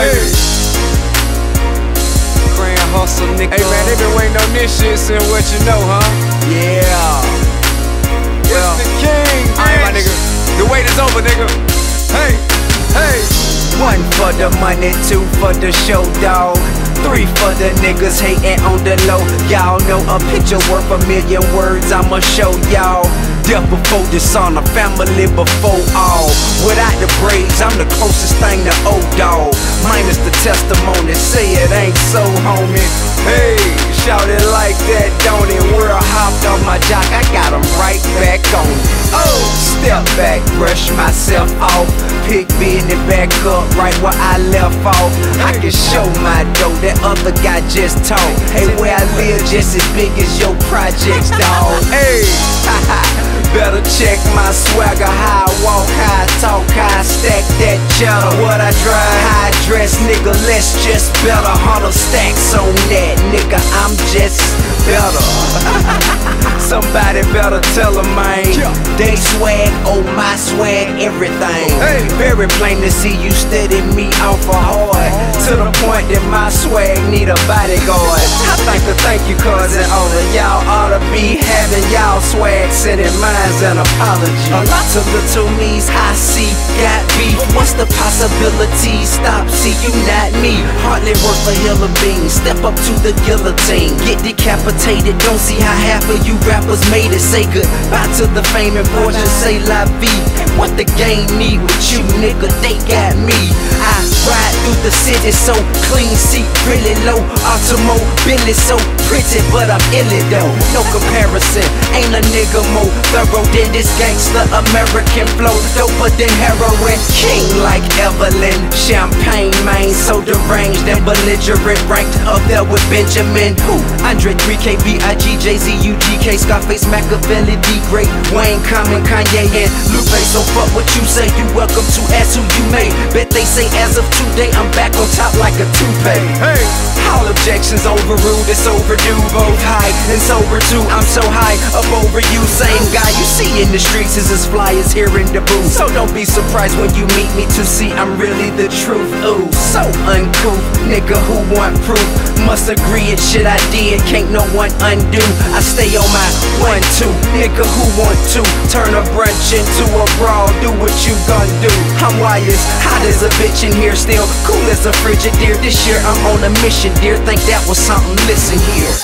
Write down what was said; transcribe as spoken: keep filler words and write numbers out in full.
baby. Grand hustle, nigga. Hey man, they been waiting on this shit since what you know, huh? Yeah. It's the king, Alright, my bitch. nigga. The wait is over, nigga. Hey, hey. One for the money, two for the show, dawg. Three for the niggas hating on the low. Y'all know a picture worth a million words, I'ma show y'all. Death before dishonor, family before all. Without the braids, I'm the closest thing to old dog. Minus the testimony, say it ain't so, homie. Hey, shout it like that, don't it? World hopped off my jock, I got him right back on it. Oh, step back, brush myself off. Pick business back up right where I left off. I can show my dough, that other guy just talk. Hey, where I live just as big as your projects, dawg. Hey, better check my swagger, how I walk, how I talk, how I stack that cheddar. What I drive, how I dress, nigga, let's just better. Hundred stacks on that, nigga, I'm just better. Somebody better tell them, man. They swag, oh my swag, everything. Hey. Very plain to see you steady me off a hard. To the point that my swag need a bodyguard. I thank a thank you cousin owner. Y'all ought to be having y'all swag sending minds an apology. A lot of little me's I see got beef. What's the possibility? Stop, see you not me. Hardly worth a hill of beans. Step up to the guillotine. Get decapitated. Don't see how half of you rappers made it. Say goodbye to the fame and fortune. Say la vie. What the game need with you, nigga? They got me. I ride through the city so clean, seat really low. Automobile so pretty, but I'm illy though. No comparison. Ain't a nigga more thorough than this gangster American flow. Doper than heroin. King like Evelyn. Champagne, man, so deranged and belligerent. Ranked up there with Benjamin. Who? Andre three K, B I G, Jay Z, U G K, Scarface, Machiavelli, D Great, Wayne, Common, Kanye, and Lupe. So fuck what you say, you welcome to ask who you made. Bet they say as of today I'm back on top like a toupee. Hey, all objections overruled, it's overdue. Both high and sober too, I'm so high up over you. Same guy you see in the streets is as fly as here in the booth. So don't be surprised when you meet me to see I'm really the truth. Ooh, so uncouth, nigga who want proof. Must agree it shit I did, can't no one undo. I stay on my one two, nigga who want to turn a brunch into a brawl. Do what you gon' do. I'm wired, hot as a bitch in here, still cool as a Frigidaire. This year I'm on a mission, dear. Think that was something missing here.